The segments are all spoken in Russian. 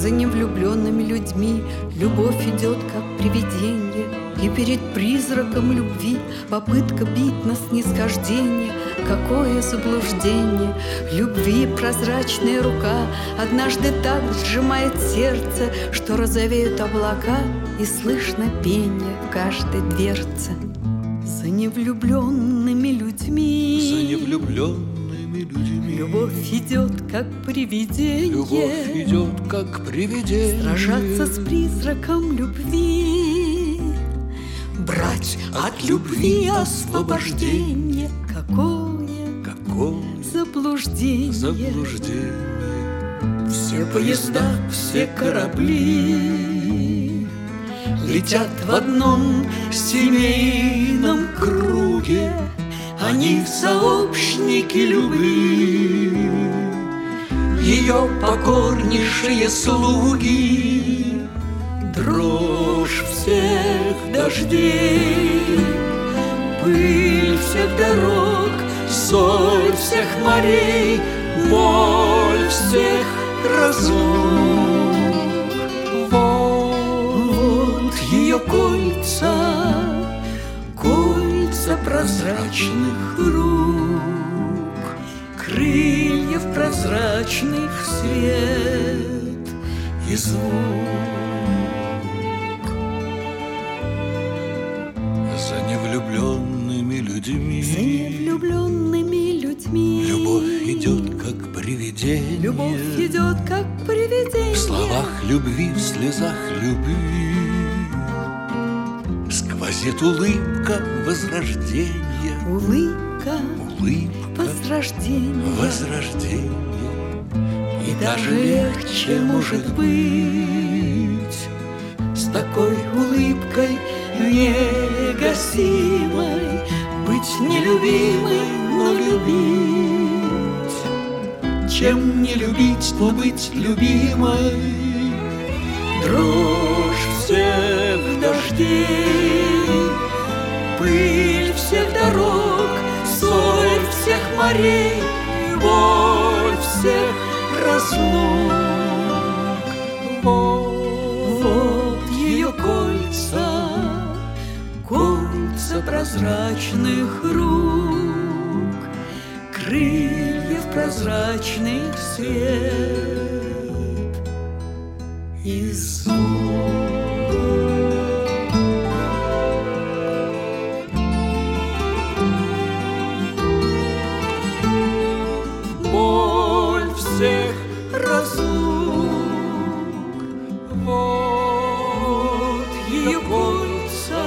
За невлюбленными людьми любовь идет, как привидение, и перед призраком любви попытка бить на снисхождение. Какое заблуждение! Любви прозрачная рука однажды так сжимает сердце, что розовеют облака, и слышно пение в каждой дверце. За невлюбленными людьми, за невлюбленными людьми любовь идет, как привидение. Любовь идет, как привидение. Сражаться с призраком любви, брать от любви освобождение. Какое заблуждение! Все поезда, все корабли летят в одном семейном круге. Они сообщники любви, ее покорнейшие слуги. Дрожь всех дождей, пыль всех дорог, соль всех морей, боль всех разлук. Вот ее кольца, кольца прозрачных рук, крыльев прозрачных свет и звук. За невлюбленными людьми, за невлюбленными людьми любовь идет, как привидение. Любовь идет, как привидение. В словах любви, в слезах любви сквозит улыбка возрождения. Улыбка возрождения. И даже легче может быть с такой улыбкой негасимой быть нелюбимой, но любить, чем не любить, но быть любимой. Дрожь всех дождей, пыль всех дорог, соль всех морей, боль всех разлук. Вот ее кольца, кольца прозрачных рук, крыльев прозрачных свет и звук. Боль всех разлук, вот ее кольца,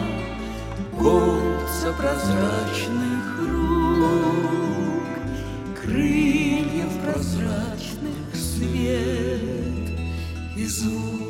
кольца прозрачных рук, крыльев прозрачных свет и звук.